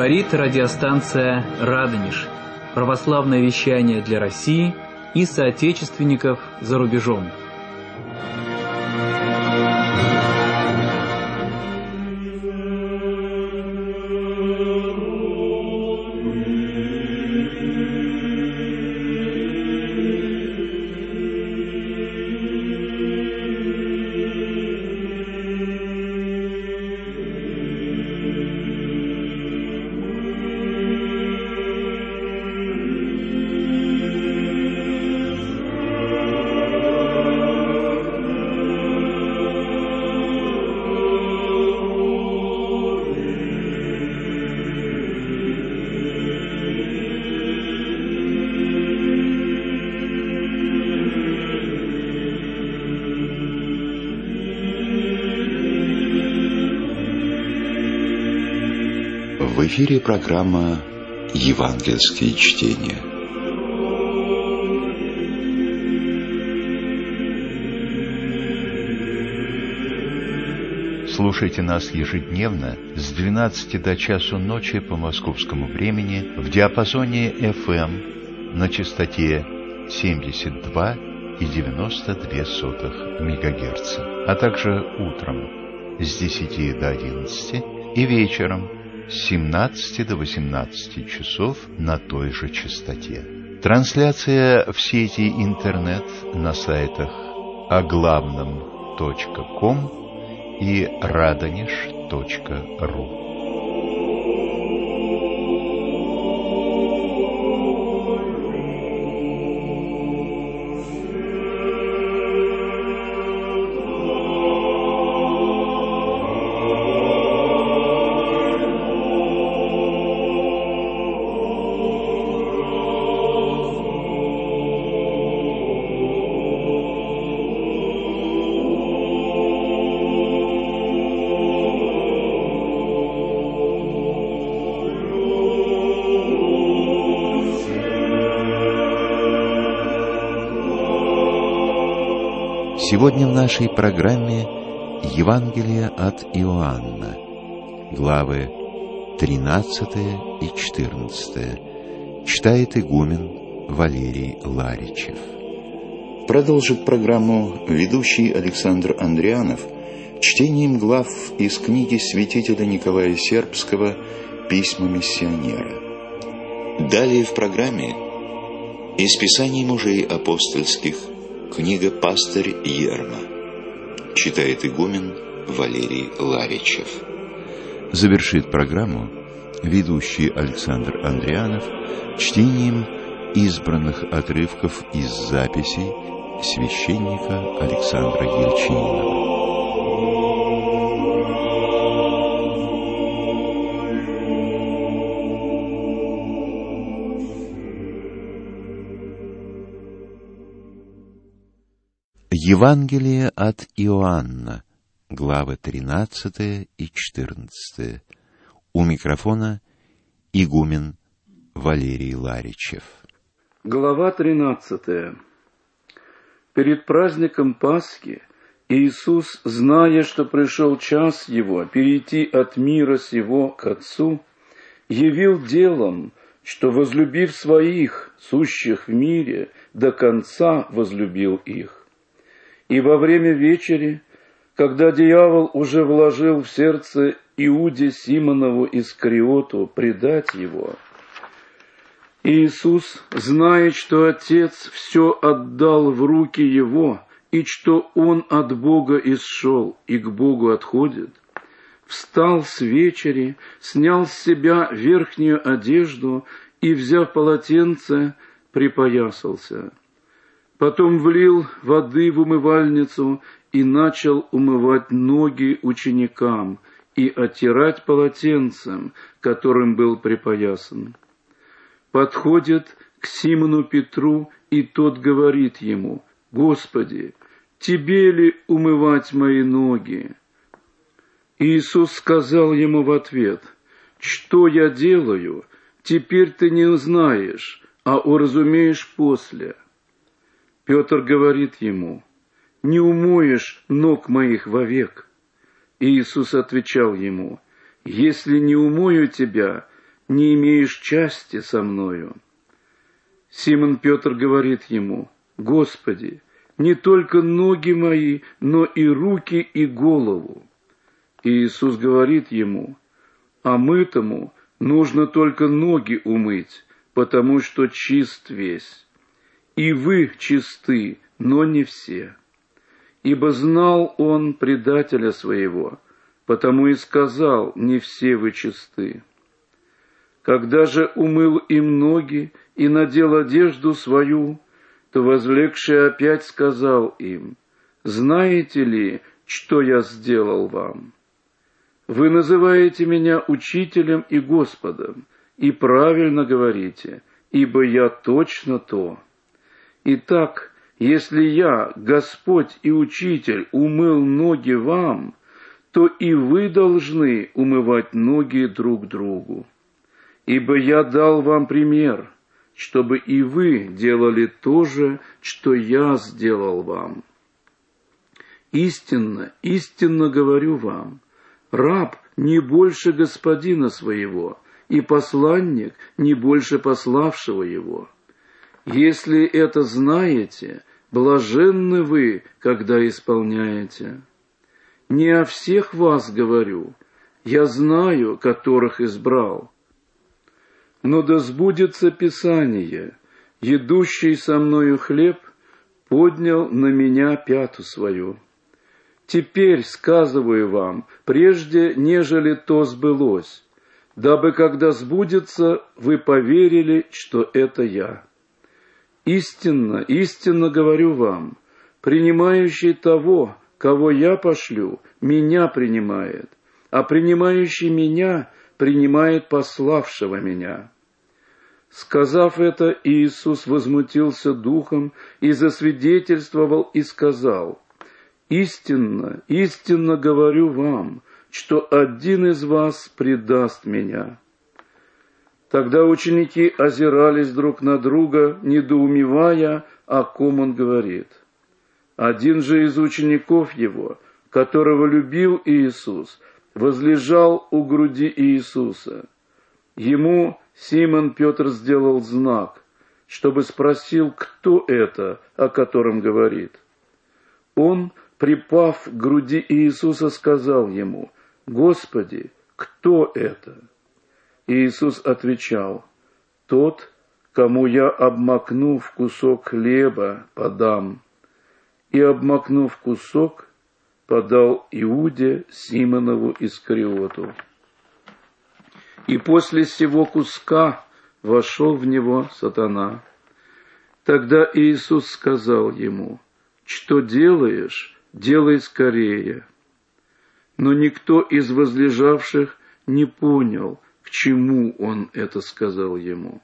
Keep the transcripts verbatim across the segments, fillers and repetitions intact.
Говорит радиостанция «Радонеж». Православное вещание для России и соотечественников за рубежом. В эфире программа «Евангельские чтения». Слушайте нас ежедневно с двенадцати до часу ночи по московскому времени в диапазоне эф эм на частоте семьдесят два и девяносто две сотых мегагерца, а также утром с десяти до одиннадцати и вечером с семнадцати до восемнадцати часов на той же частоте. Трансляция в сети интернет на сайтах оглавном точка ком и радонеж точка ру. Сегодня в нашей программе Евангелие от Иоанна, главы тринадцатая и четырнадцатая. Читает игумен Валерий Ларичев. Продолжит программу ведущий Александр Андрианов чтением глав из книги святителя Николая Сербского «Письма миссионера». Далее в программе из Писаний мужей апостольских книга «Пастырь Ерма». Читает игумен Валерий Ларичев. Завершит программу ведущий Александр Андрианов чтением избранных отрывков из записей священника Александра Ельчининова. Евангелие от Иоанна, главы тринадцатая и четырнадцатая. У микрофона игумен Валерий Ларичев. Глава тринадцатая. Перед праздником Пасхи Иисус, зная, что пришел час Его перейти от мира сего к Отцу, явил делом, что, возлюбив своих, сущих в мире, до конца возлюбил их. И во время вечери, когда дьявол уже вложил в сердце Иуде Симонову Искариоту предать его, Иисус, зная, что Отец все отдал в руки Его, и что Он от Бога исшел и к Богу отходит, встал с вечери, снял с себя верхнюю одежду и, взяв полотенце, припоясался. Потом влил воды в умывальницу и начал умывать ноги ученикам и оттирать полотенцем, которым был припоясан. Подходит к Симону Петру, и тот говорит ему: «Господи, тебе ли умывать мои ноги?» Иисус сказал ему в ответ: «Что я делаю, теперь ты не узнаешь, а уразумеешь после». Петр говорит ему: «Не умоешь ног моих вовек». И Иисус отвечал ему: «Если не умою тебя, не имеешь части со мною». Симон Петр говорит ему: «Господи, не только ноги мои, но и руки и голову». И Иисус говорит ему: «Омытому нужно только ноги умыть, потому что чист весь. И вы чисты, но не все». Ибо знал он предателя своего, потому и сказал: «Не все вы чисты». Когда же умыл им ноги и надел одежду свою, то, возвлекший, опять сказал им: «Знаете ли, что я сделал вам? Вы называете меня учителем и Господом, и правильно говорите, ибо я точно то. Итак, если я, Господь и Учитель, умыл ноги вам, то и вы должны умывать ноги друг другу. Ибо я дал вам пример, чтобы и вы делали то же, что я сделал вам. Истинно, истинно говорю вам, раб не больше господина своего, и посланник не больше пославшего его. Если это знаете, блаженны вы, когда исполняете. Не о всех вас говорю, я знаю, которых избрал. Но да сбудется Писание: едущий со мною хлеб поднял на меня пяту свою. Теперь сказываю вам, прежде нежели то сбылось, дабы, когда сбудется, вы поверили, что это я. Истинно, истинно говорю вам, принимающий того, кого я пошлю, меня принимает, а принимающий меня принимает пославшего меня». Сказав это, Иисус возмутился духом и засвидетельствовал и сказал: «Истинно, истинно говорю вам, что один из вас предаст меня». Тогда ученики озирались друг на друга, недоумевая, о ком он говорит. Один же из учеников его, которого любил Иисус, возлежал у груди Иисуса. Ему Симон Петр сделал знак, чтобы спросил, кто это, о котором говорит. Он, припав к груди Иисуса, сказал ему: «Господи, кто это?» Иисус отвечал: «Тот, кому я, обмакнув кусок хлеба, подам». И, обмакнув кусок, подал Иуде Симонову Искариоту. И после сего куска вошел в него сатана. Тогда Иисус сказал ему: «Что делаешь, делай скорее». Но никто из возлежавших не понял, к чему он это сказал ему.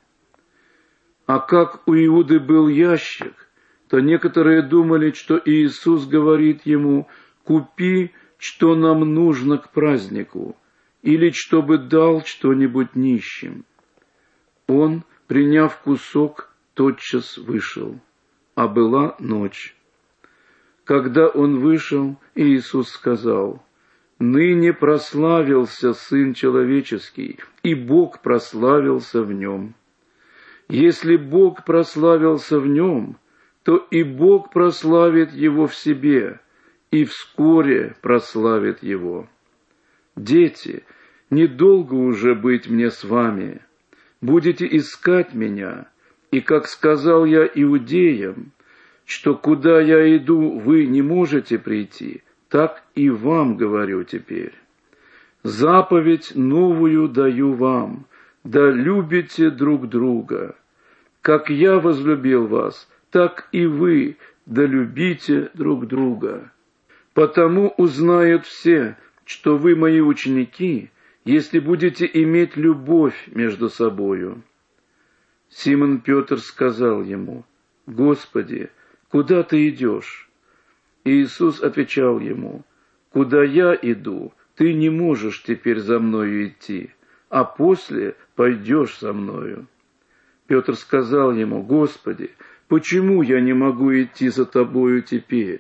А как у Иуды был ящик, то некоторые думали, что Иисус говорит ему: «Купи, что нам нужно к празднику», или чтобы дал что-нибудь нищим. Он, приняв кусок, тотчас вышел, а была ночь. Когда он вышел, Иисус сказал: «Ныне прославился Сын Человеческий, и Бог прославился в нем. Если Бог прославился в нем, то и Бог прославит его в себе, и вскоре прославит его. Дети, недолго уже быть мне с вами. Будете искать меня, и, как сказал я иудеям, что куда я иду, вы не можете прийти, так и вам говорю теперь. Заповедь новую даю вам, да любите друг друга. Как я возлюбил вас, так и вы, да любите друг друга. Потому узнают все, что вы мои ученики, если будете иметь любовь между собою». Симон Петр сказал ему: «Господи, куда ты идешь?» Иисус отвечал ему: «Куда я иду, ты не можешь теперь за мною идти, а после пойдешь со мною». Петр сказал ему: «Господи, почему я не могу идти за тобою теперь?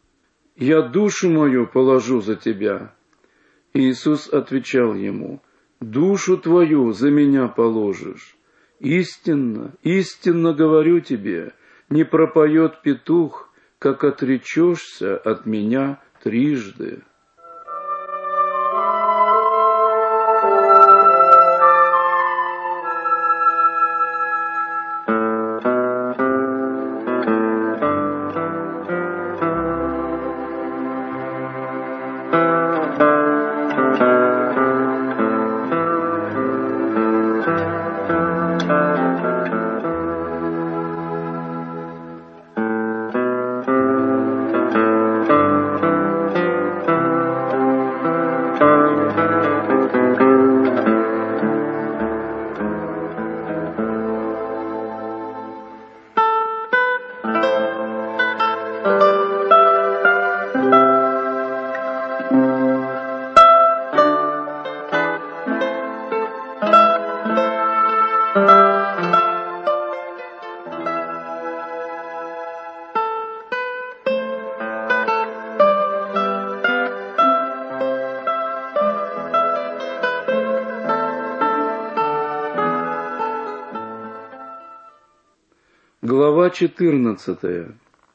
Я душу мою положу за тебя». Иисус отвечал ему: душу твою за меня положишь. Истинно, истинно говорю тебе, не пропоет петух, как отречешься от меня трижды». Глава четырнадцатая.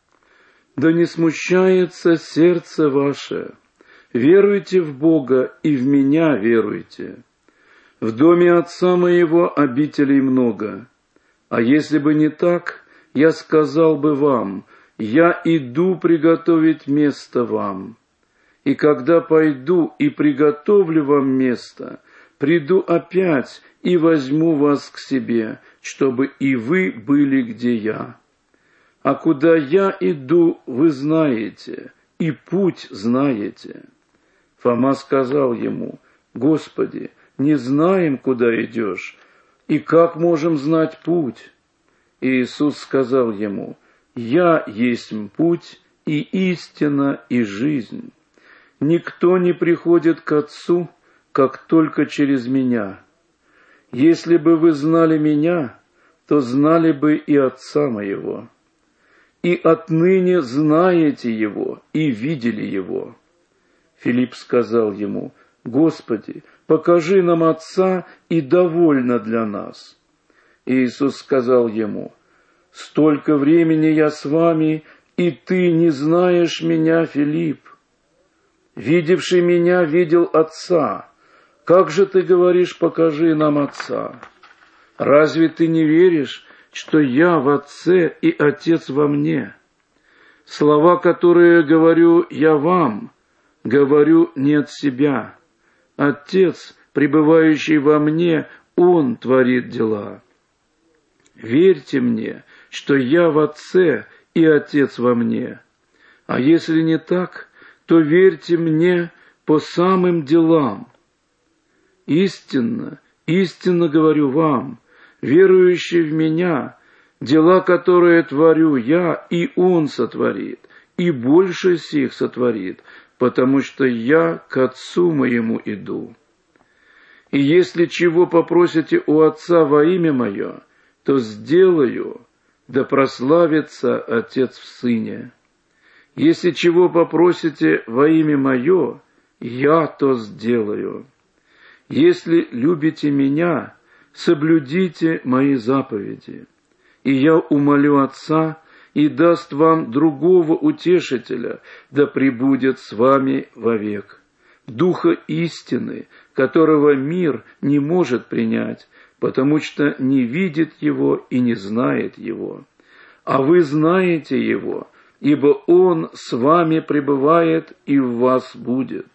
«Да не смущается сердце ваше, веруйте в Бога и в меня веруйте. В доме Отца моего обителей много, а если бы не так, я сказал бы вам, я иду приготовить место вам. И когда пойду и приготовлю вам место, приду опять и возьму вас к себе, чтобы и вы были, где я. А куда я иду, вы знаете, и путь знаете». Фома сказал ему: «Господи, не знаем, куда идешь, и как можем знать путь?» И Иисус сказал ему: «Я есть путь и истина и жизнь. Никто не приходит к Отцу, как только через меня. Если бы вы знали меня, то знали бы и Отца моего. И отныне знаете Его и видели Его». Филипп сказал ему: «Господи, покажи нам Отца, и довольно для нас». И Иисус сказал ему: «Столько времени я с вами, и ты не знаешь меня, Филипп? Видевший меня видел Отца. Как же ты говоришь: покажи нам Отца? Разве ты не веришь, что я в Отце и Отец во мне? Слова, которые говорю я вам, говорю не от себя. Отец, пребывающий во мне, Он творит дела. Верьте мне, что я в Отце и Отец во мне. А если не так, то верьте мне по самым делам. Истинно, истинно говорю вам, верующий в меня, дела, которые творю я, и Он сотворит, и больше сих сотворит, потому что я к Отцу моему иду. И если чего попросите у Отца во имя Мое, то сделаю, да прославится Отец в Сыне. Если чего попросите во имя Мое, я то сделаю. Если любите Меня, соблюдите Мои заповеди, и я умолю Отца, и даст вам другого утешителя, да пребудет с вами вовек, Духа истины, которого мир не может принять, потому что не видит Его и не знает Его. А вы знаете Его, ибо Он с вами пребывает и в вас будет.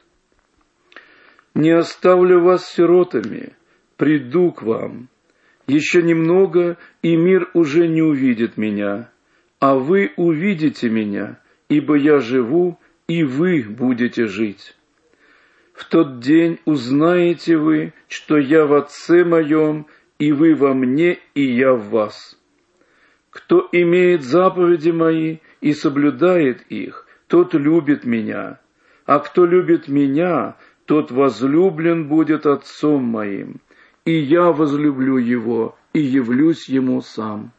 Не оставлю вас сиротами, приду к вам. Еще немного, и мир уже не увидит меня, а вы увидите меня, ибо я живу, и вы будете жить. В тот день узнаете вы, что я в Отце моем, и вы во мне, и я в вас. Кто имеет заповеди мои и соблюдает их, тот любит меня, а кто любит меня, тот возлюблен будет Отцом моим, и я возлюблю его, и явлюсь ему сам».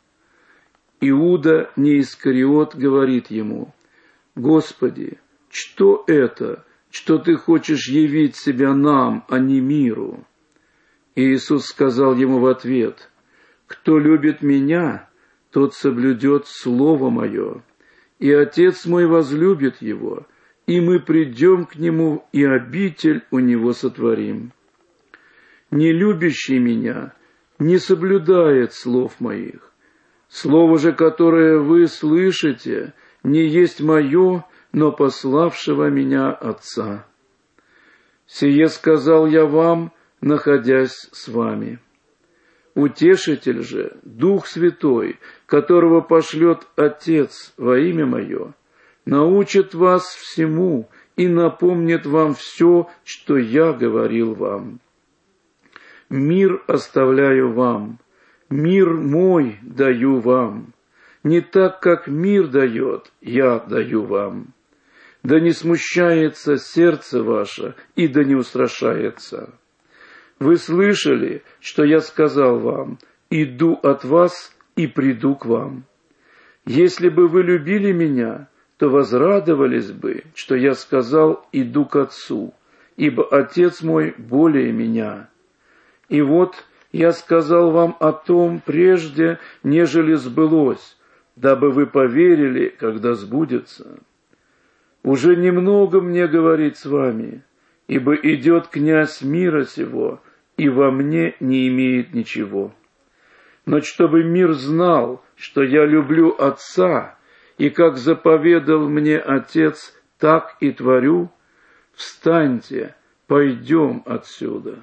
Иуда Неискариот говорит ему: «Господи, что это, что ты хочешь явить себя нам, а не миру?» И Иисус сказал ему в ответ: «Кто любит Меня, тот соблюдет Слово Мое, и Отец Мой возлюбит его, и мы придем к Нему, и обитель у Него сотворим. Не любящий Меня не соблюдает слов Моих. Слово же, которое вы слышите, не есть Мое, но пославшего Меня Отца. Сие сказал Я вам, находясь с вами. Утешитель же, Дух Святой, которого пошлет Отец во имя Мое, научит вас всему и напомнит вам все, что Я говорил вам. Мир оставляю вам, мир Мой даю вам. Не так, как мир дает, Я даю вам. Да не смущается сердце ваше, и да не устрашается. Вы слышали, что Я сказал вам: иду от вас и приду к вам. Если бы вы любили Меня, то возрадовались бы, что Я сказал: иду к Отцу, ибо Отец Мой более Меня. И вот Я сказал вам о том прежде, нежели сбылось, дабы вы поверили, когда сбудется. Уже немного Мне говорить с вами, ибо идет князь мира сего, и во Мне не имеет ничего. Но чтобы мир знал, что Я люблю Отца, и как заповедал Мне Отец, так и творю, встаньте, пойдем отсюда».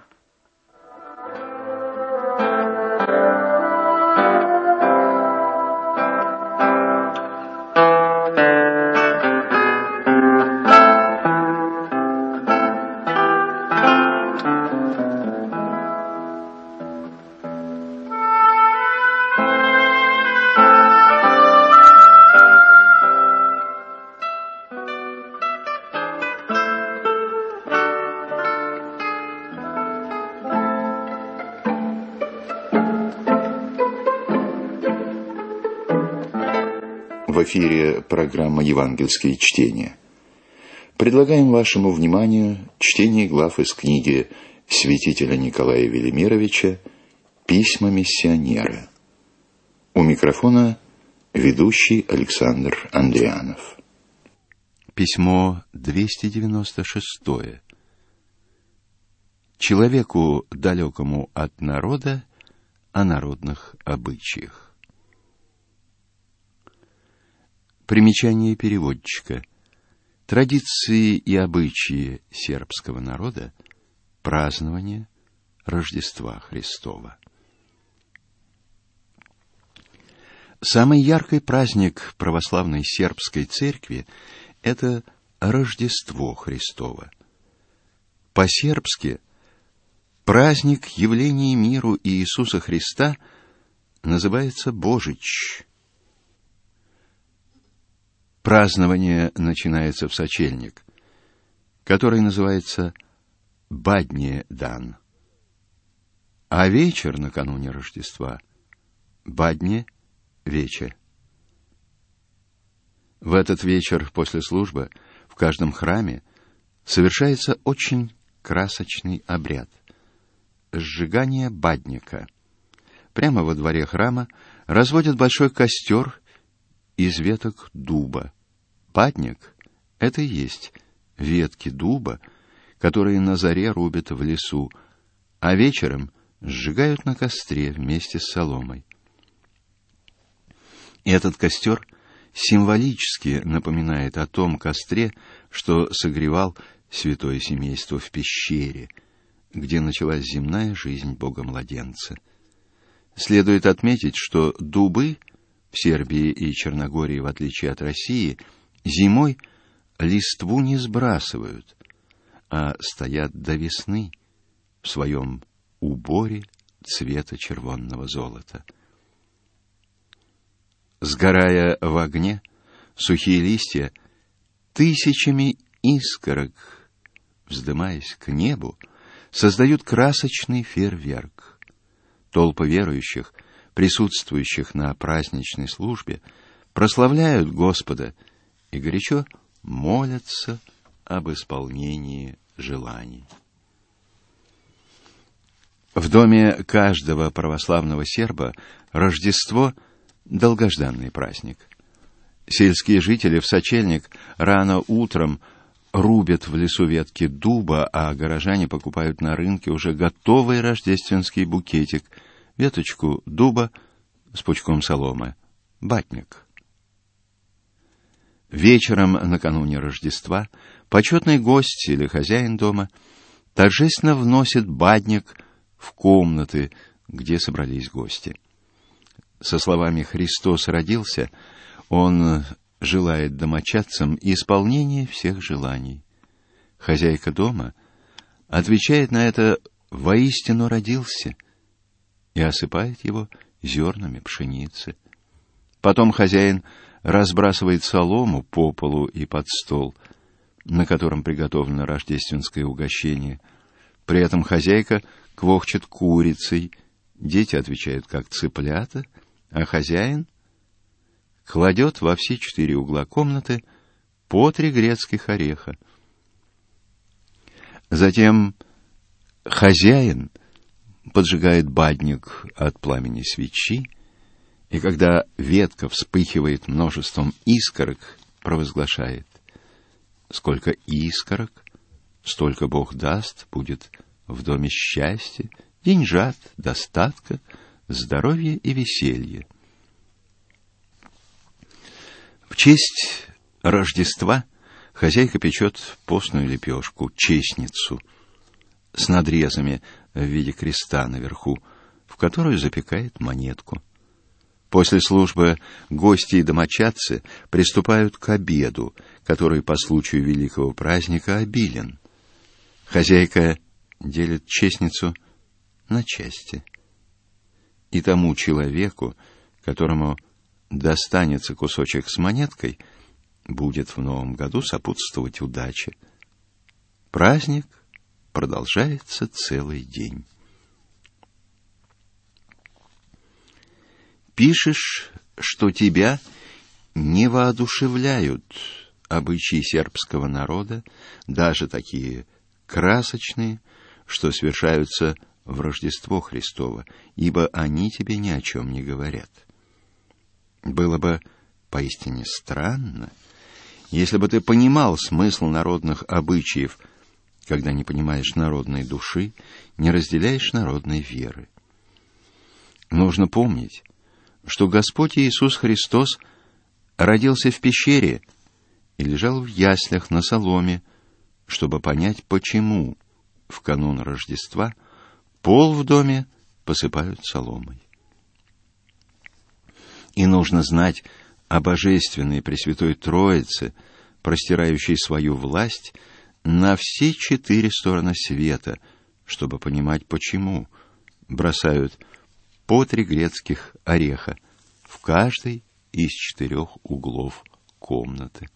В эфире программа «Евангельские чтения». Предлагаем вашему вниманию чтение глав из книги святителя Николая Велимировича «Письма миссионера». У микрофона ведущий Александр Андрианов. Письмо двести девяносто шестое. Человеку, далекому от народа, о народных обычаях. Примечание переводчика. Традиции и обычаи сербского народа, празднование Рождества Христова. Самый яркий праздник православной сербской церкви – это Рождество Христово. По-сербски праздник явления миру Иисуса Христа называется Божич. Празднование начинается в сочельник, который называется Баднje дан, а вечер накануне Рождества – Баднje вечер. В этот вечер после службы в каждом храме совершается очень красочный обряд – сжигание бадника. Прямо во дворе храма разводят большой костер из веток дуба. Бадник — это и есть ветки дуба, которые на заре рубят в лесу, а вечером сжигают на костре вместе с соломой. Этот костер символически напоминает о том костре, что согревал святое семейство в пещере, где началась земная жизнь Бога-младенца. Следует отметить, что дубы в Сербии и Черногории, в отличие от России, зимой листву не сбрасывают, а стоят до весны в своем уборе цвета червонного золота. Сгорая в огне, сухие листья тысячами искорок, вздымаясь к небу, создают красочный фейерверк. Толпы верующих, присутствующих на праздничной службе, прославляют Господа и горячо молятся об исполнении желаний. В доме каждого православного серба Рождество – долгожданный праздник. Сельские жители в сочельник рано утром рубят в лесу ветки дуба, а горожане покупают на рынке уже готовый рождественский букетик, веточку дуба с пучком соломы, батник. Вечером накануне Рождества почетный гость или хозяин дома торжественно вносит батник в комнаты, где собрались гости. Со словами «Христос родился» он желает домочадцам исполнения всех желаний. Хозяйка дома отвечает на это «воистину родился» и осыпает его зернами пшеницы. Потом хозяин разбрасывает солому по полу и под стол, на котором приготовлено рождественское угощение. При этом хозяйка квохчет курицей, дети отвечают как цыплята, а хозяин кладет во все четыре угла комнаты по три грецких ореха. Затем хозяин поджигает батник от пламени свечи, и когда ветка вспыхивает множеством искорок, провозглашает: «Сколько искорок, столько Бог даст, будет в доме счастья, деньжат, достатка, здоровья и веселья». В честь Рождества хозяйка печет постную лепешку, честницу, с надрезами в виде креста наверху, в которую запекает монетку. После службы гости и домочадцы приступают к обеду, который по случаю великого праздника обилен. Хозяйка делит честницу на части. И тому человеку, которому достанется кусочек с монеткой, будет в новом году сопутствовать удача. Праздник продолжается целый день. Пишешь, что тебя не воодушевляют обычаи сербского народа, даже такие красочные, что совершаются в Рождество Христово, ибо они тебе ни о чем не говорят. Было бы поистине странно, если бы ты понимал смысл народных обычаев, когда не понимаешь народной души, не разделяешь народной веры. Нужно помнить, что Господь Иисус Христос родился в пещере и лежал в яслях на соломе, чтобы понять, почему в канун Рождества пол в доме посыпают соломой. И нужно знать о Божественной Пресвятой Троице, простирающей свою власть на все четыре стороны света, чтобы понимать, почему бросают по три грецких ореха в каждой из четырех углов комнаты.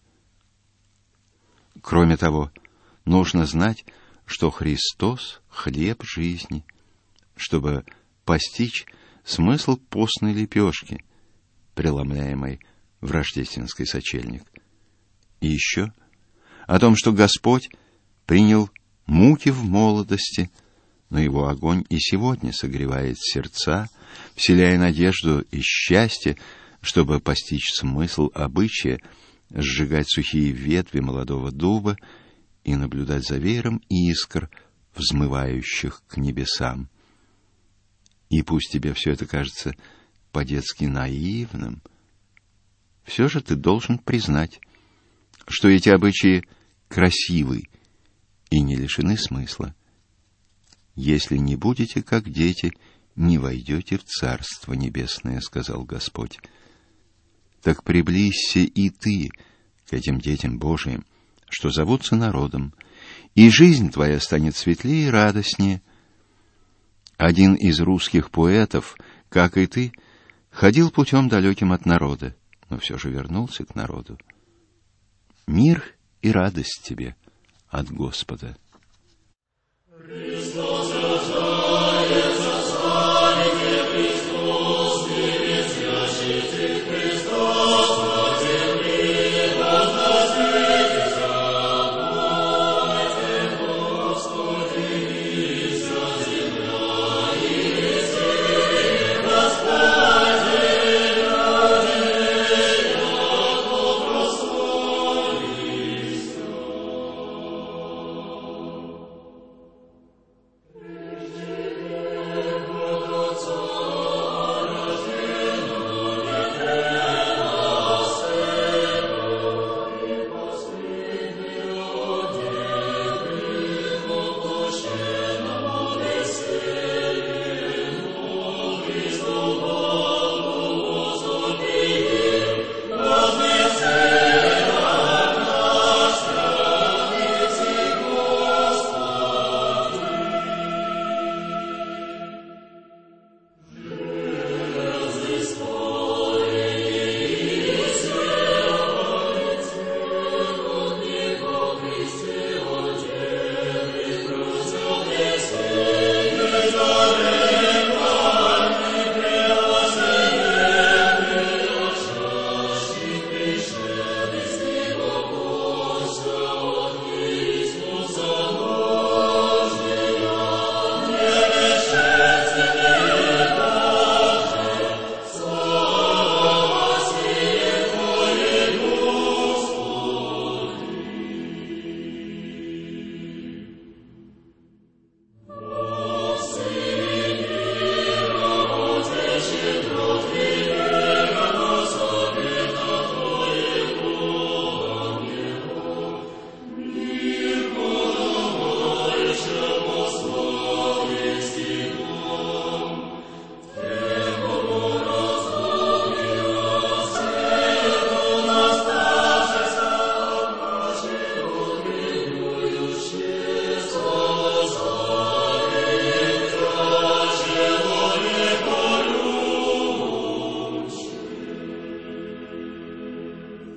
Кроме того, нужно знать, что Христос — хлеб жизни, чтобы постичь смысл постной лепешки, преломляемой в рождественский сочельник. И еще о том, что Господь принял муки в молодости, но его огонь и сегодня согревает сердца, вселяя надежду и счастье, чтобы постичь смысл обычая сжигать сухие ветви молодого дуба и наблюдать за веером искр, взмывающих к небесам. И пусть тебе все это кажется по-детски наивным, все же ты должен признать, что эти обычаи красивы и не лишены смысла. «Если не будете, как дети, не войдете в Царство Небесное», — сказал Господь. Так приблизься и ты к этим детям Божиим, что зовутся народом, и жизнь твоя станет светлее и радостнее. Один из русских поэтов, как и ты, ходил путем далеким от народа, но все же вернулся к народу. Мир и радость тебе от Господа.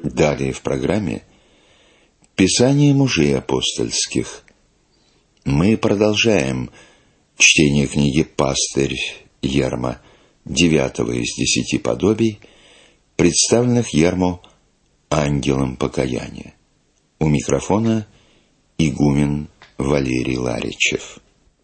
Далее в программе «Писание мужей апостольских». Мы продолжаем чтение книги «Пастырь Ярмо», девятого из десяти подобий, представленных Ярмо ангелом покаяния. У микрофона игумен Валерий Ларичев.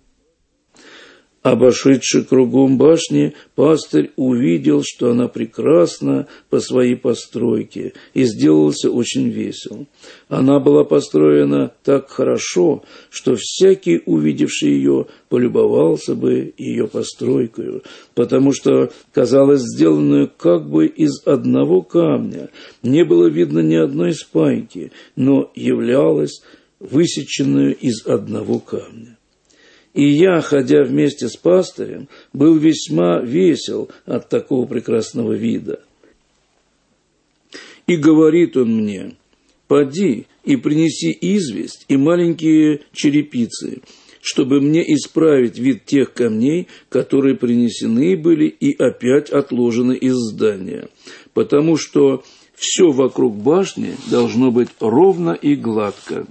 Обошедши кругом башни, пастырь увидел, что она прекрасна по своей постройке, и сделался очень весел. Она была построена так хорошо, что всякий, увидевший ее, полюбовался бы ее постройкою, потому что казалось сделанную как бы из одного камня, не было видно ни одной спайки, но являлась высеченную из одного камня. И я, ходя вместе с пастырем, был весьма весел от такого прекрасного вида. И говорит он мне: «Поди и принеси известь и маленькие черепицы, чтобы мне исправить вид тех камней, которые принесены были и опять отложены из здания, потому что все вокруг башни должно быть ровно и гладко».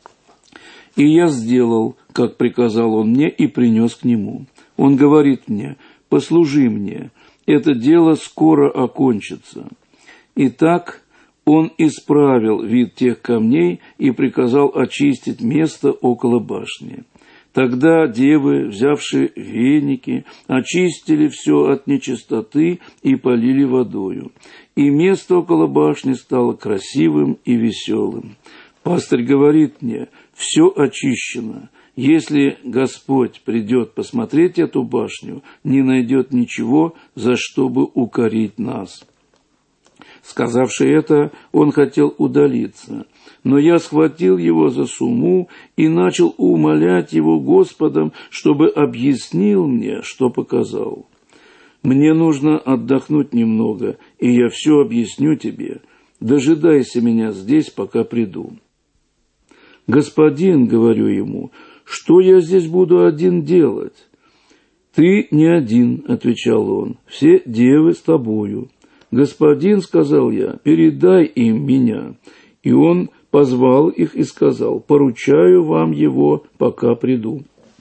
И я сделал, как приказал он мне, и принес к нему. Он говорит мне: «Послужи мне, это дело скоро окончится». Итак, он исправил вид тех камней и приказал очистить место около башни. Тогда девы, взявши веники, очистили все от нечистоты и полили водою. И место около башни стало красивым и веселым. Пастырь говорит мне: «Все очищено. Если Господь придет посмотреть эту башню, не найдет ничего, за что бы укорить нас». Сказавши это, он хотел удалиться, но я схватил его за сумму и начал умолять его Господом, чтобы объяснил мне, что показал. «Мне нужно отдохнуть немного, и я все объясню тебе. Дожидайся меня здесь, пока приду». «Господин, — говорю ему, — что я здесь буду один делать?» «Ты не один, — отвечал он, — все девы с тобою». «Господин, — сказал я, — передай им меня». И он позвал их и сказал: «Поручаю вам его, пока приду».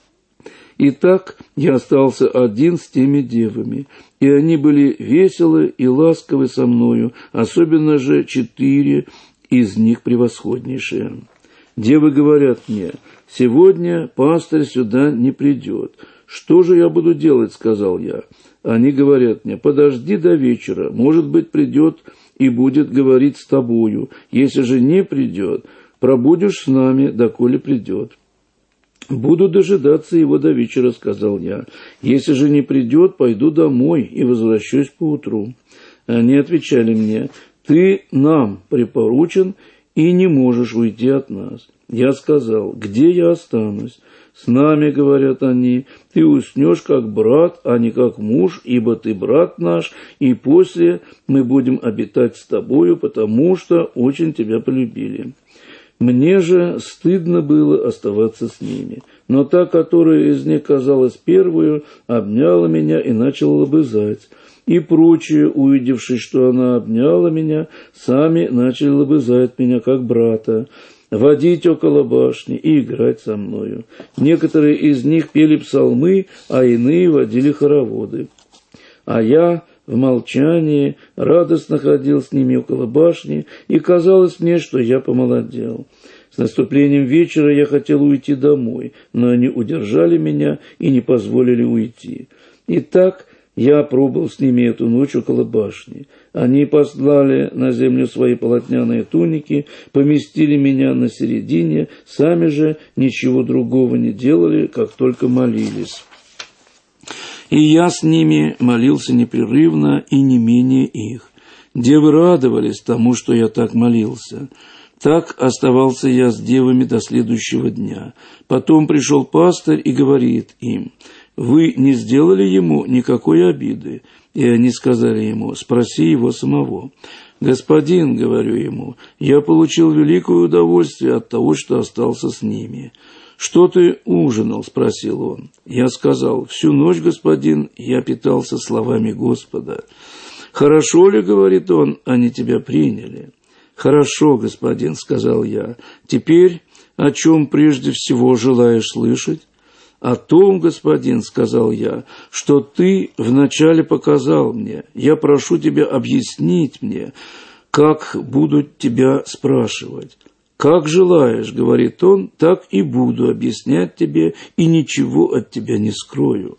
Итак, я остался один с теми девами, и они были веселы и ласковы со мною, особенно же четыре из них превосходнейшие. Девы говорят мне: «Сегодня пастырь сюда не придет». «Что же я буду делать?» — сказал я. Они говорят мне: «Подожди до вечера, может быть, придет и будет говорить с тобою. Если же не придет, пробудешь с нами, доколе придет». «Буду дожидаться его до вечера», — сказал я. «Если же не придет, пойду домой и возвращусь поутру». Они отвечали мне: «Ты нам припоручен и не можешь уйти от нас». Я сказал: «Где я останусь?» «С нами, — говорят они, — ты уснешь как брат, а не как муж, ибо ты брат наш, и после мы будем обитать с тобою, потому что очень тебя полюбили». Мне же стыдно было оставаться с ними, но та, которая из них казалась первую, обняла меня и начала лобызать. И прочие, увидевши, что она обняла меня, сами начали лобызать меня как брата, водить около башни и играть со мною. Некоторые из них пели псалмы, а иные водили хороводы. А я в молчании радостно ходил с ними около башни, и казалось мне, что я помолодел. С наступлением вечера я хотел уйти домой, но они удержали меня и не позволили уйти. Итак, я пробыл с ними эту ночь около башни. Они послали на землю свои полотняные туники, поместили меня на середине, сами же ничего другого не делали, как только молились. И я с ними молился непрерывно и не менее их. Девы радовались тому, что я так молился. Так оставался я с девами до следующего дня. Потом пришел пастырь и говорит им: «Вы не сделали ему никакой обиды?» И они сказали ему: «Спроси его самого». «Господин, — говорю ему, — я получил великое удовольствие от того, что остался с ними». «Что ты ужинал?» — спросил он. Я сказал: «Всю ночь, господин, я питался словами Господа». «Хорошо ли, — говорит он, — они тебя приняли?» «Хорошо, господин», — сказал я. «Теперь о чем прежде всего желаешь слышать?» «О том, господин, — сказал я, — что ты вначале показал мне. Я прошу тебя объяснить мне, как будут тебя спрашивать». «Как желаешь, — говорит он, — так и буду объяснять тебе, и ничего от тебя не скрою».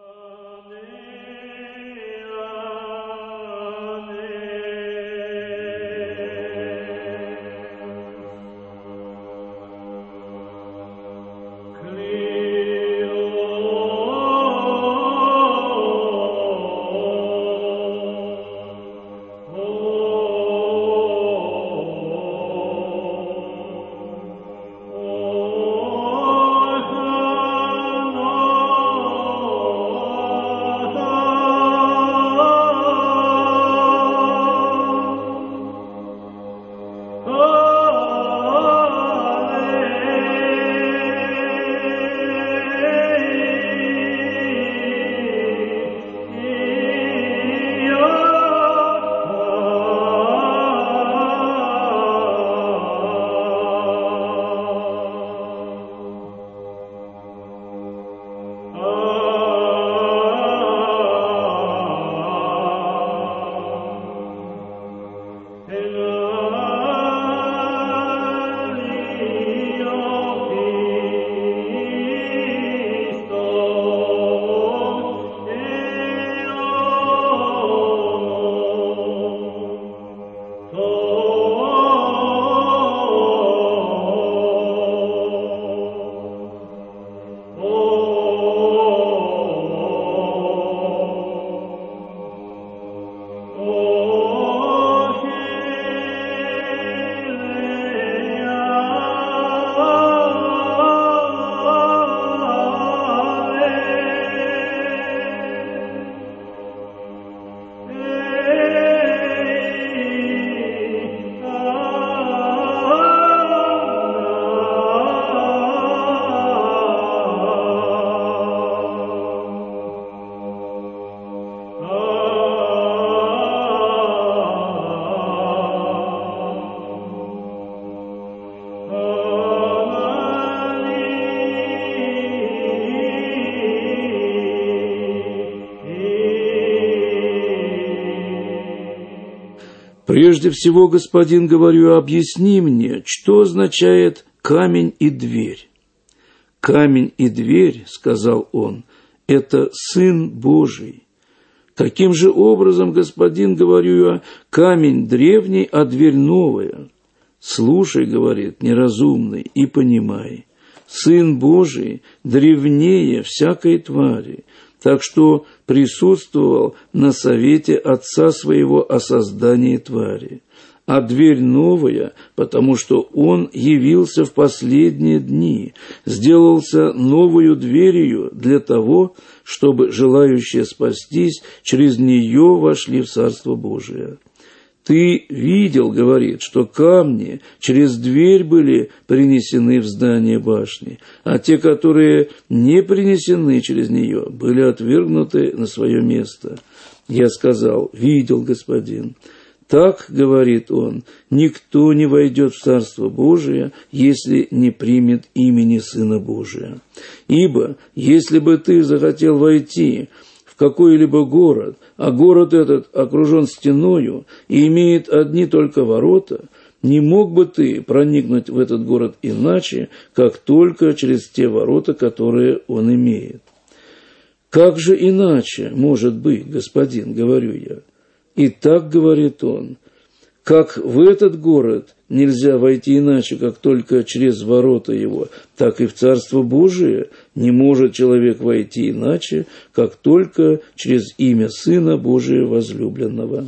«Прежде всего, господин, говорю, объясни мне, что означает камень и дверь». «Камень и дверь, — сказал он, — это Сын Божий. Таким же образом, господин, говорю я, камень древний, а дверь новая. Слушай, — говорит, — неразумный, и понимай. Сын Божий древнее всякой твари, так что присутствовал на совете Отца Своего о создании твари. А дверь новая, потому что Он явился в последние дни, сделался новою дверью для того, чтобы желающие спастись через нее вошли в Царство Божие. Ты видел, — говорит, — что камни через дверь были принесены в здание башни, а те, которые не принесены через нее, были отвергнуты на свое место. Я сказал: видел, господин. Так, — говорит он, — никто не войдет в Царство Божие, если не примет имени Сына Божия. Ибо, если бы ты захотел войти в какой-либо город, а город этот окружен стеною и имеет одни только ворота, не мог бы ты проникнуть в этот город иначе, как только через те ворота, которые он имеет. Как же иначе может быть, господин, говорю я. И так, говорит он, как в этот город нельзя войти иначе, как только через ворота его, так и в Царство Божие не может человек войти иначе, как только через имя Сына Божия возлюбленного.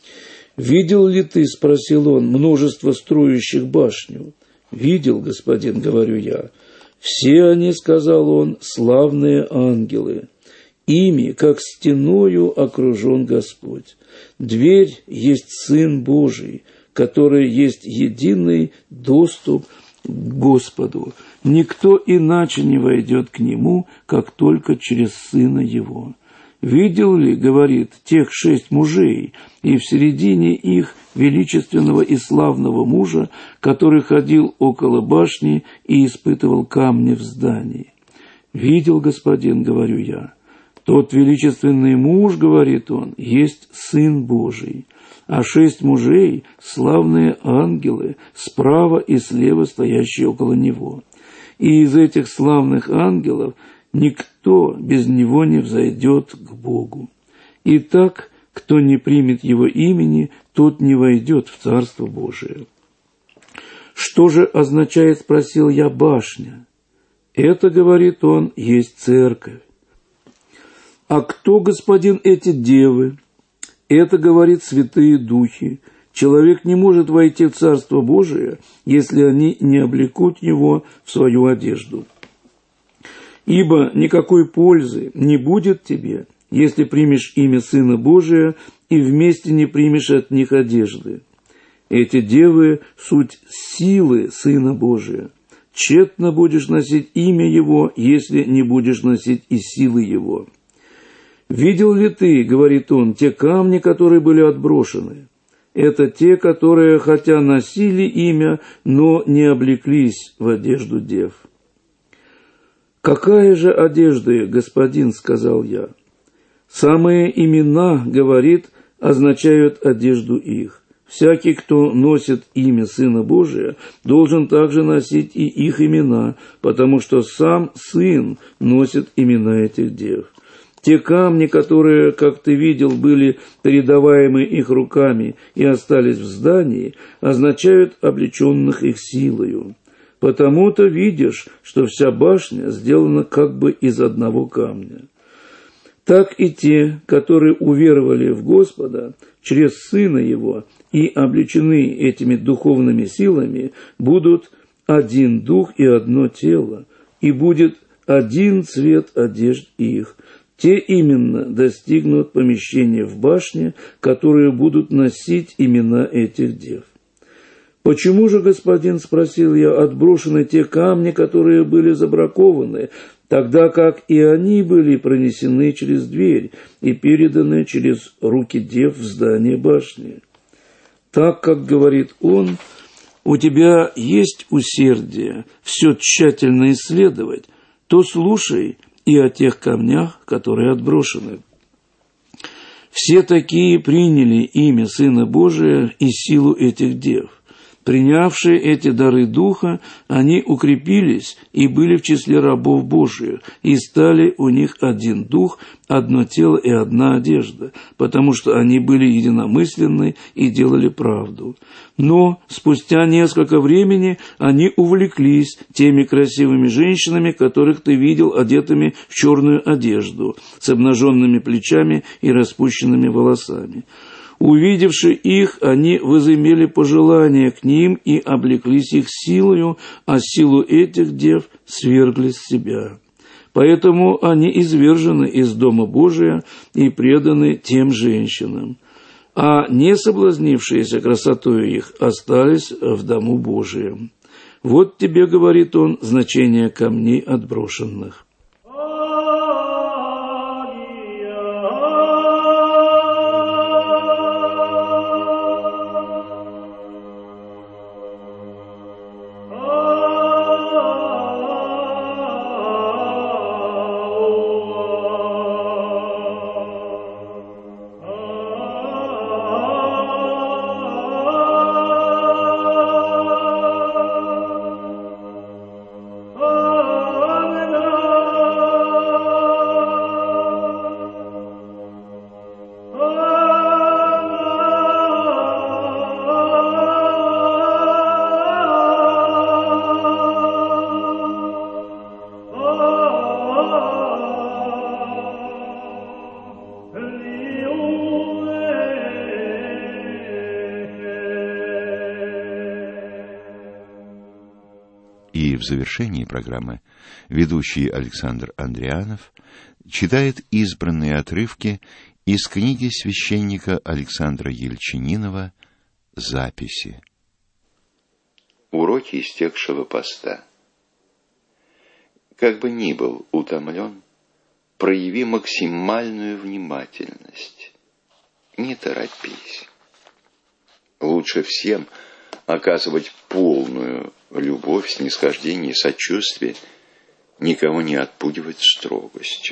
«Видел ли ты, — спросил он, — множество строящих башню?» «Видел, господин, — говорю я. Все они, — сказал он, — славные ангелы. Ими, как стеною, окружен Господь. Дверь есть Сын Божий, который есть единый доступ к Господу. Никто иначе не войдет к Нему, как только через Сына Его. «Видел ли, — говорит, — тех шесть мужей, и в середине их величественного и славного мужа, который ходил около башни и испытывал камни в здании? Видел, господин, — говорю я. Тот величественный муж, — говорит он, — есть Сын Божий, а шесть мужей — славные ангелы, справа и слева стоящие около него. И из этих славных ангелов никто без него не взойдет к Богу. Итак, кто не примет его имени, тот не войдет в Царство Божие». «Что же означает, — спросил я, — башня?» «Это, — говорит он, — есть церковь». «А кто, господин, эти девы?» «Это, — говорит, — святые духи. Человек не может войти в Царство Божие, если они не облекут его в свою одежду. Ибо никакой пользы не будет тебе, если примешь имя Сына Божия и вместе не примешь от них одежды. Эти девы — суть силы Сына Божия. Тщетно будешь носить имя Его, если не будешь носить и силы Его. Видел ли ты, — говорит он, — те камни, которые были отброшены? Это те, которые, хотя носили имя, но не облеклись в одежду дев». «Какая же одежда их, господин?» — сказал я. «Самые имена, — говорит, — означают одежду их. Всякий, кто носит имя Сына Божия, должен также носить и их имена, потому что сам Сын носит имена этих дев. Те камни, которые, как ты видел, были передаваемы их руками и остались в здании, означают облеченных их силою. Потому-то видишь, что вся башня сделана как бы из одного камня. Так и те, которые уверовали в Господа через Сына Его и облечены этими духовными силами, будут один дух и одно тело, и будет один цвет одежд их. Те именно достигнут помещения в башне, которые будут носить имена этих дев». «Почему же, господин, — спросил я, — отброшены те камни, которые были забракованы, тогда как и они были пронесены через дверь и переданы через руки дев в здание башни? Так как, — говорит он, — у тебя есть усердие все тщательно исследовать, то слушай и о тех камнях, которые отброшены. Все такие приняли имя Сына Божия и силу этих дев. Принявшие эти дары Духа, они укрепились и были в числе рабов Божиих, и стали у них один дух, одно тело и одна одежда, потому что они были единомысленны и делали правду. Но спустя несколько времени они увлеклись теми красивыми женщинами, которых ты видел одетыми в черную одежду, с обнаженными плечами и распущенными волосами. Увидевши их, они возымели пожелание к ним и облеклись их силою, а силу этих дев свергли с себя. Поэтому они извержены из Дома Божия и преданы тем женщинам, а не соблазнившиеся красотою их остались в Дому Божием. Вот тебе, — говорит он, — значение камней отброшенных». И в завершении программы ведущий Александр Андрианов читает избранные отрывки из книги священника Александра Ельчининова «Записи». Уроки истекшего поста. Как бы ни был утомлен, прояви максимальную внимательность. Не торопись. Лучше всем оказывать полную любовь, снисхождение и сочувствие, никого не отпугивать строгостью.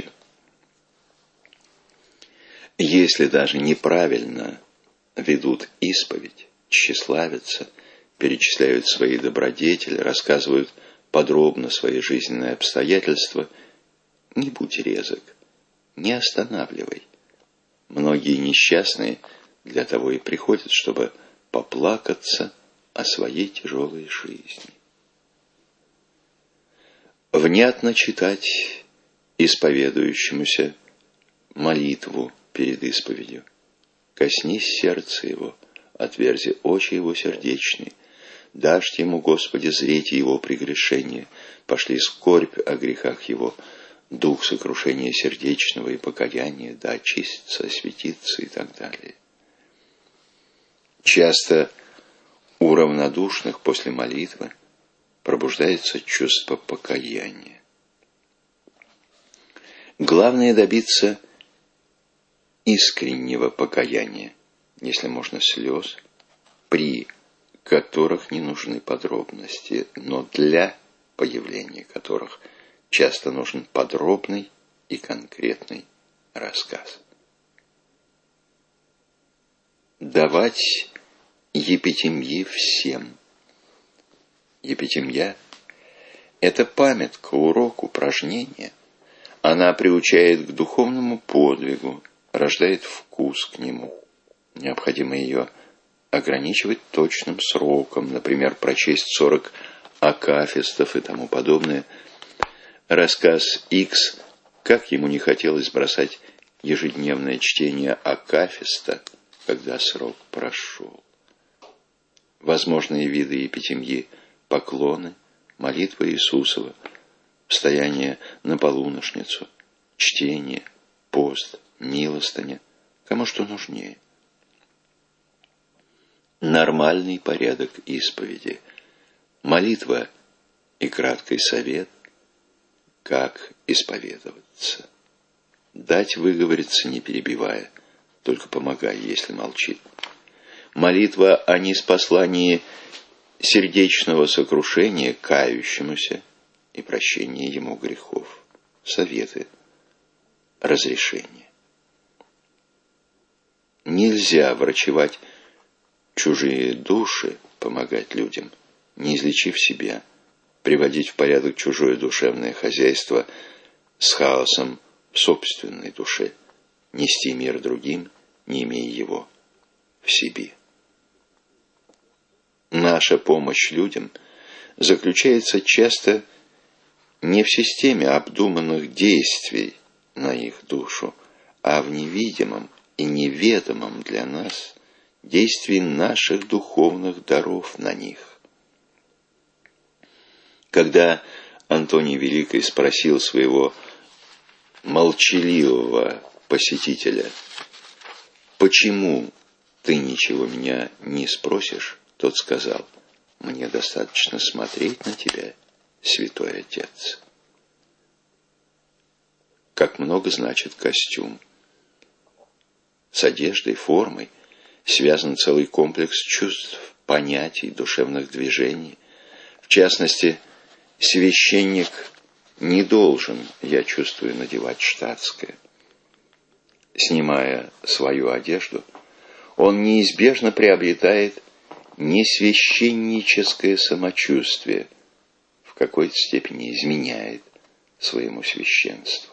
Если даже неправильно ведут исповедь, тщеславятся, перечисляют свои добродетели, рассказывают подробно свои жизненные обстоятельства, не будь резок, не останавливай. Многие несчастные для того и приходят, чтобы поплакаться о своей тяжелой жизни. Внятно читать исповедующемуся молитву перед исповедью. Коснись сердца его, отверзи очи его сердечные, дашь ему, Господи, зреть его прегрешения, пошли скорбь о грехах его, дух сокрушения сердечного и покаяния, да очистится, осветится и так далее. Часто у равнодушных после молитвы пробуждается чувство покаяния. Главное добиться искреннего покаяния, если можно слез, при которых не нужны подробности, но для появления которых часто нужен подробный и конкретный рассказ. Давать епитемьи всем. Епитемья – это памятка, урок, упражнение. Она приучает к духовному подвигу, рождает вкус к нему. Необходимо ее ограничивать точным сроком, например, прочесть сорок акафистов и тому подобное. Рассказ Икс, как ему не хотелось бросать ежедневное чтение акафиста, когда срок прошел. Возможные виды епитемьи – поклоны, молитва Иисусова, стояние на полуношницу, чтение, пост, милостыня, кому что нужнее. Нормальный порядок исповеди, молитва и краткий совет, как исповедоваться. Дать выговориться, не перебивая, только помогая, если молчит. Молитва о ниспослании сердечного сокрушения кающемуся и прощении ему грехов. Советы, разрешения. Нельзя врачевать чужие души, помогать людям, не излечив себя, приводить в порядок чужое душевное хозяйство с хаосом в собственной душе, нести мир другим, не имея его в себе. Наша помощь людям заключается часто не в системе обдуманных действий на их душу, а в невидимом и неведомом для нас действии наших духовных даров на них. Когда Антоний Великий спросил своего молчаливого посетителя: «Почему ты ничего меня не спросишь?» Тот сказал: «Мне достаточно смотреть на тебя, святой отец». Как много значит костюм. С одеждой, формой связан целый комплекс чувств, понятий, душевных движений. В частности, священник не должен, я чувствую, надевать штатское. Снимая свою одежду, он неизбежно приобретает несвященническое самочувствие, в какой-то степени изменяет своему священству.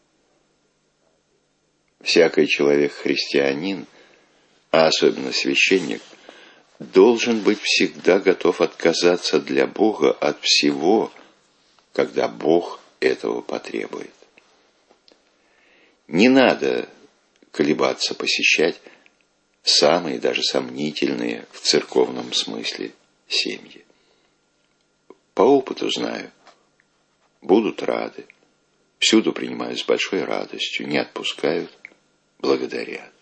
Всякий человек-христианин, а особенно священник, должен быть всегда готов отказаться для Бога от всего, когда Бог этого потребует. Не надо колебаться посещать самые даже сомнительные в церковном смысле семьи. По опыту знаю, будут рады, всюду принимают с большой радостью, не отпускают, благодарят.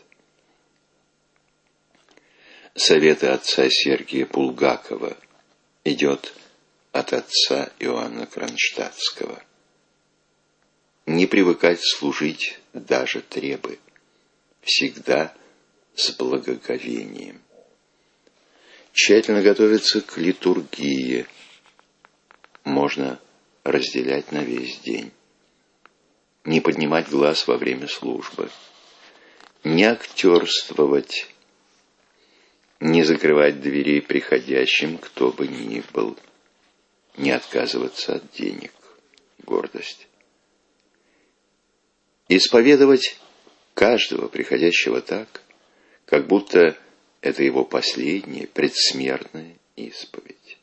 Советы отца Сергия Булгакова идет от отца Иоанна Кронштадтского. не привыкать служить даже требы, всегда с благоговением. Тщательно готовиться к литургии, можно разделять на весь день. Не поднимать глаз во время службы, не актерствовать, не закрывать дверей приходящим, кто бы ни был, не отказываться от денег, гордость. Исповедовать каждого приходящего так, как будто это его последняя предсмертная исповедь.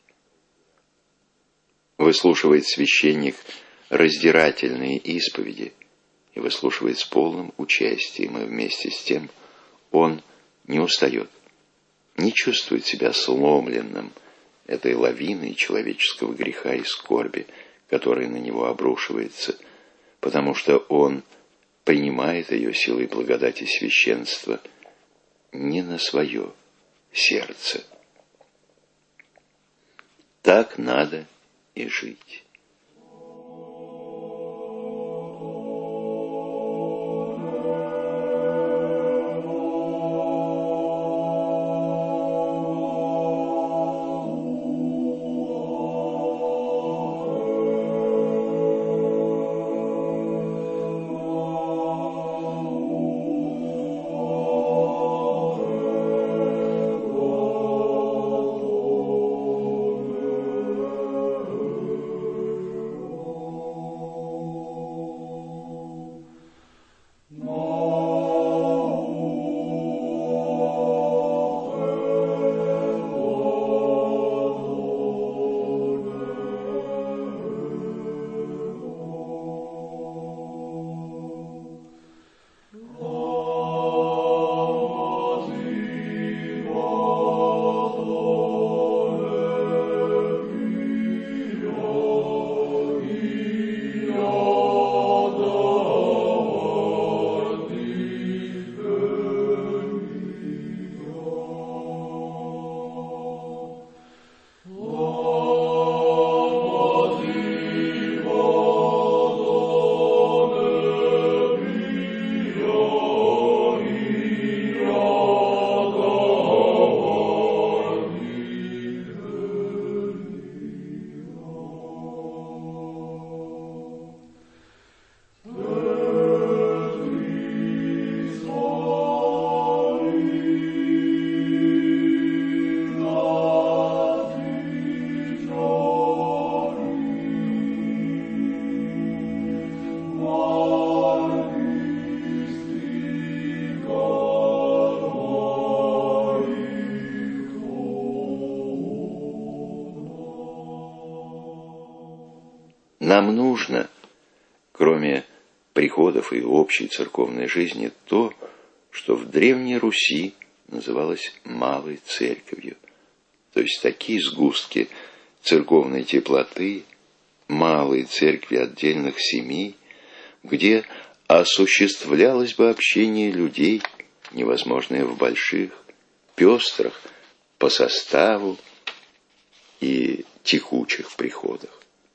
Выслушивает священник раздирательные исповеди и выслушивает с полным участием, и вместе с тем он не устает, не чувствует себя сломленным этой лавиной человеческого греха и скорби, которая на него обрушивается, потому что он принимает ее силой благодати священства не на свое сердце. Так надо и жить. Нам нужно, кроме приходов и общей церковной жизни, то, что в Древней Руси называлось малой церковью, то есть такие сгустки церковной теплоты, малые церкви отдельных семей, где осуществлялось бы общение людей, невозможное в больших, пестрых по составу и текучих приходах.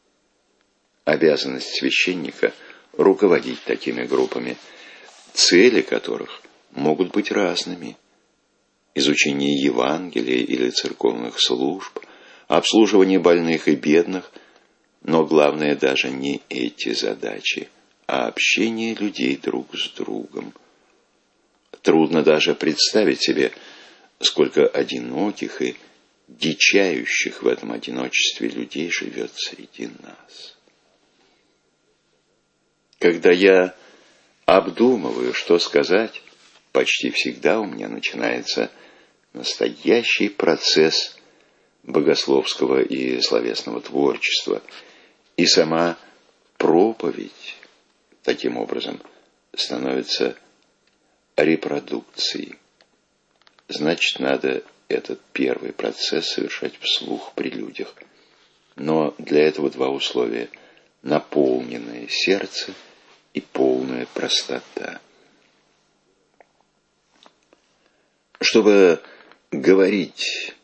Обязанность священника – руководить такими группами, цели которых могут быть разными. Изучение Евангелия или церковных служб, обслуживание больных и бедных, но главное даже не эти задачи, а общение людей друг с другом. Трудно даже представить себе, сколько одиноких и дичающих в этом одиночестве людей живет среди нас. Когда я обдумываю, что сказать, почти всегда у меня начинается настоящий процесс богословского и словесного творчества, и сама проповедь таким образом становится репродукцией. Значит, надо этот первый процесс совершать вслух при людях. Но для этого два условия: наполненное сердце и полная простота. Чтобы говорить,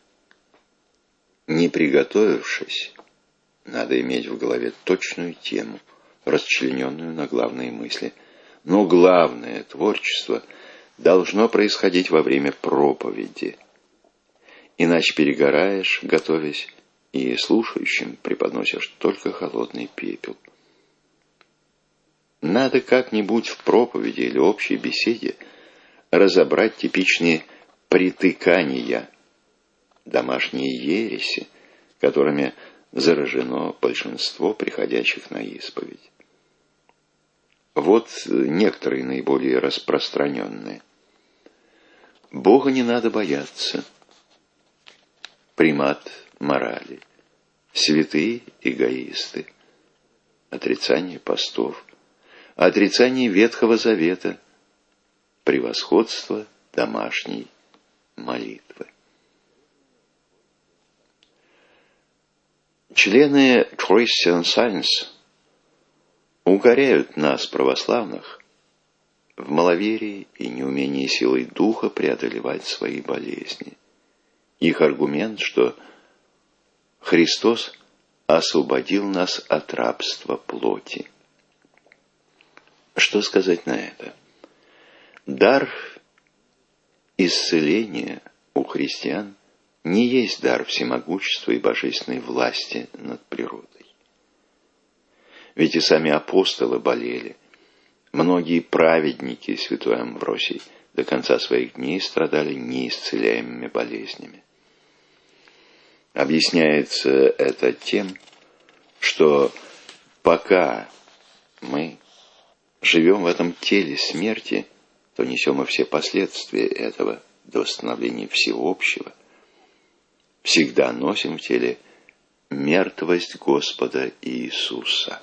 не приготовившись, надо иметь в голове точную тему, расчлененную на главные мысли. Но главное творчество должно происходить во время проповеди. Иначе перегораешь, готовясь, и слушающим преподносишь только холодный пепел. Надо как-нибудь в проповеди или общей беседе разобрать типичные притыкания, домашние ереси, которыми заражено большинство приходящих на исповедь. Вот некоторые наиболее распространенные. Бога не надо бояться. Примат морали. Святые эгоисты. Отрицание постов. Отрицание Ветхого Завета. Превосходство домашней молитвы. Члены Christian Science укоряют нас, православных, в маловерии и неумении силой духа преодолевать свои болезни. Их аргумент, что Христос освободил нас от рабства плоти. Что сказать на это? Дар исцеления у христиан не есть дар всемогущества и божественной власти над природой. Ведь и сами апостолы болели. Многие праведники, святой Амвросий, до конца своих дней страдали неисцеляемыми болезнями. Объясняется это тем, что пока мы живем в этом теле смерти, то несем и все последствия этого до восстановления всеобщего. Всегда носим в теле мертвость Господа Иисуса.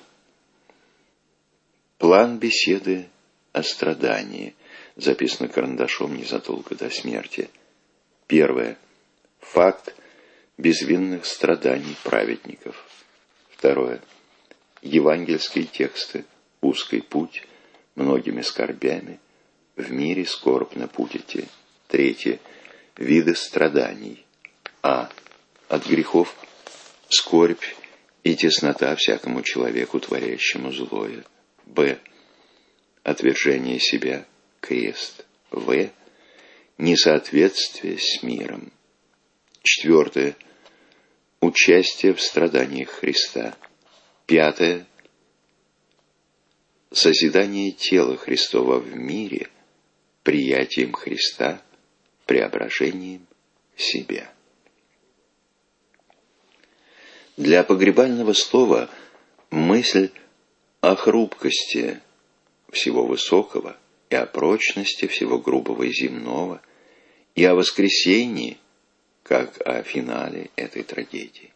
План беседы о страдании записано карандашом незадолго до смерти. Первое. Факт безвинных страданий праведников. Второе. Евангельские тексты. Узкий путь, многими скорбями, в мире скорбно будете. Третье. Виды страданий. А. От грехов скорбь и теснота всякому человеку, творящему злое. Б. Отвержение себя, крест. В. Несоответствие с миром. Четвертое. Участие в страданиях Христа. Пятое. Созидание тела Христова в мире приятием Христа, преображением себя. Для погребального слова мысль о хрупкости всего высокого и о прочности всего грубого и земного, и о воскресении, как о финале этой трагедии.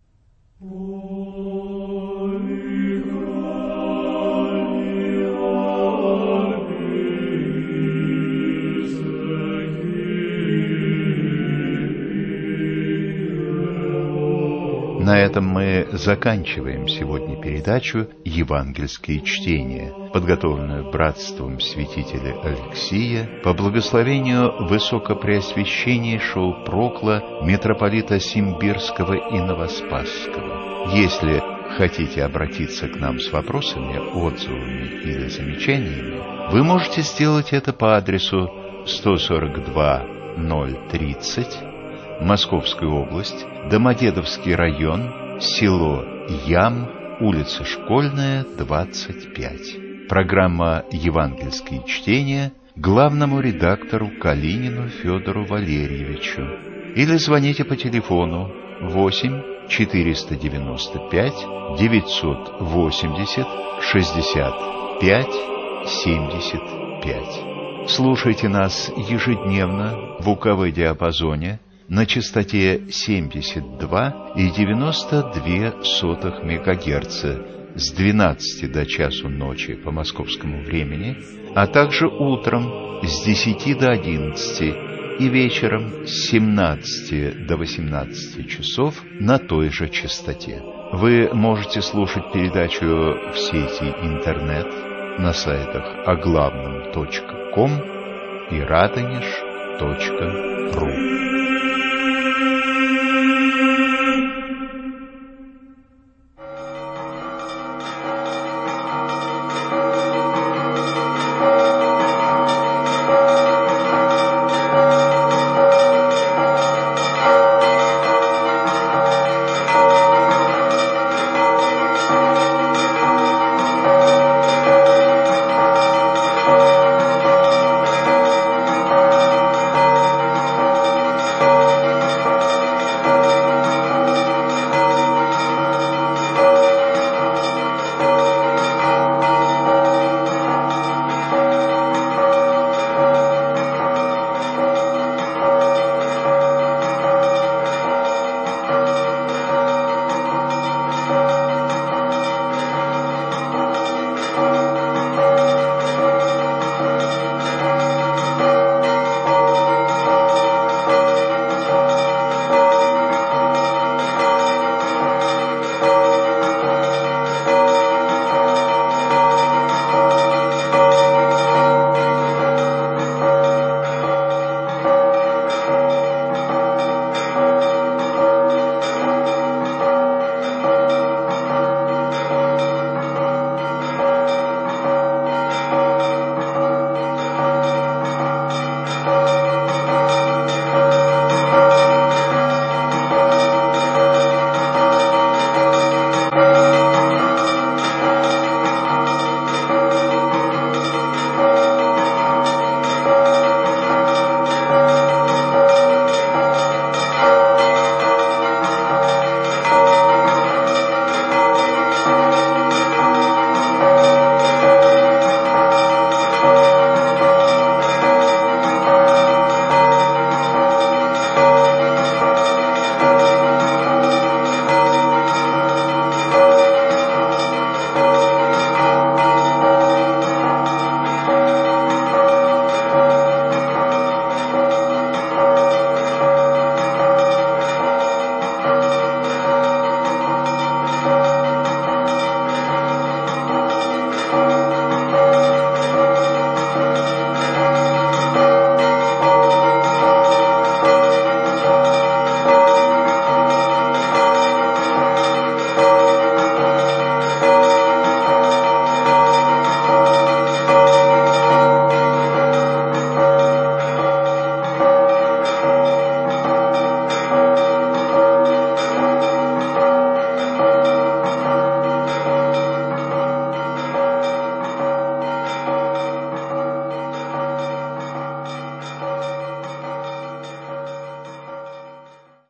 На этом мы заканчиваем сегодня передачу «Евангельские чтения», подготовленную братством святителя Алексия по благословению высокопреосвященнейшего прокла митрополита Симбирского и Новоспасского. Если хотите обратиться к нам с вопросами, отзывами или замечаниями, вы можете сделать это по адресу сто сорок два ноль тридцать, Московская область, Домодедовский район, село Ям, улица Школьная, двадцать пять. Программа «Евангельские чтения» главному редактору Калинину Федору Валерьевичу. Или звоните по телефону восемь четыреста девяносто пять девятьсот восемьдесят шестьдесят пять семьдесят пять. Слушайте нас ежедневно в УКВ-диапазоне на частоте семьдесят два и девяносто две сотых мегагерца с двенадцати до часу ночи по московскому времени, а также утром с десяти до одиннадцати и вечером с семнадцати до восемнадцати часов на той же частоте. Вы можете слушать передачу в сети интернет на сайтах оглавном точка ком и радонеж точка ру.